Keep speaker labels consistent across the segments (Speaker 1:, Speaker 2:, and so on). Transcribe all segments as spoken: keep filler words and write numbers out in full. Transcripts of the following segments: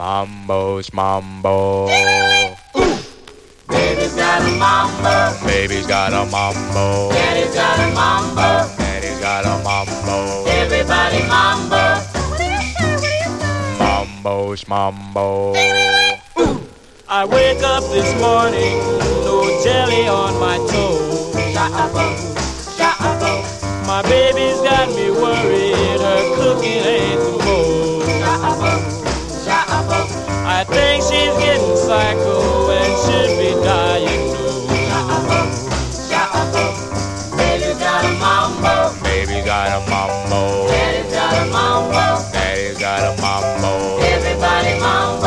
Speaker 1: Mambo's mambo.
Speaker 2: Baby's got a mambo.
Speaker 1: Baby's got a mambo.
Speaker 2: Daddy's got a mambo.
Speaker 1: Daddy's got a mambo.
Speaker 2: Everybody mambo.
Speaker 1: Mambo's mambo.
Speaker 3: I wake up this morning, no jelly on my toe.
Speaker 2: Sha'abo, sha'abo,
Speaker 3: My baby's got me worried, her cooking ain't the most.
Speaker 2: sha'abo, sha'abo,
Speaker 3: I think she's getting psycho and should be diagnosed.
Speaker 2: sha'abo, sha'abo. Baby's got a mambo.
Speaker 1: Baby's got a mambo.
Speaker 2: Daddy's got a mambo.
Speaker 1: Daddy's got a mambo.
Speaker 2: Everybody mambo.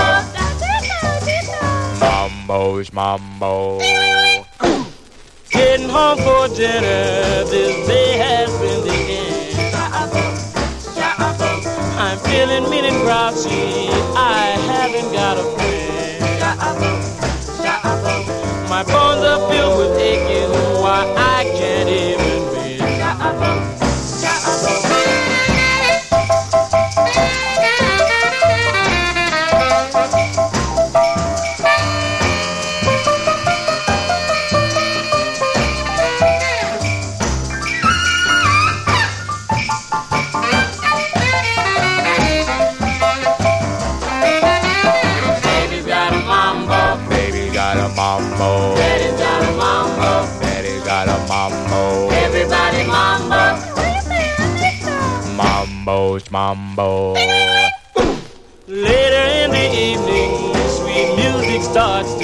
Speaker 1: Mambo's mambo.
Speaker 3: Getting home for dinner, this day has been the end.
Speaker 2: Sha'abo, sha'abo,
Speaker 3: I'm feeling mean and grouchy, I haven't got a friend.
Speaker 2: sha'abo, sha'abo,
Speaker 3: My bones are filled with aching, why I can't even breathe.
Speaker 2: sha'abo, sha'abo. Baby's got a mambo.
Speaker 1: Baby's got a mambo.
Speaker 2: Daddy's got a mambo.
Speaker 1: Daddy's got a mambo.
Speaker 2: Everybody mambo.
Speaker 1: Mambo's mambo.
Speaker 3: Later in the evening, sweet music starts to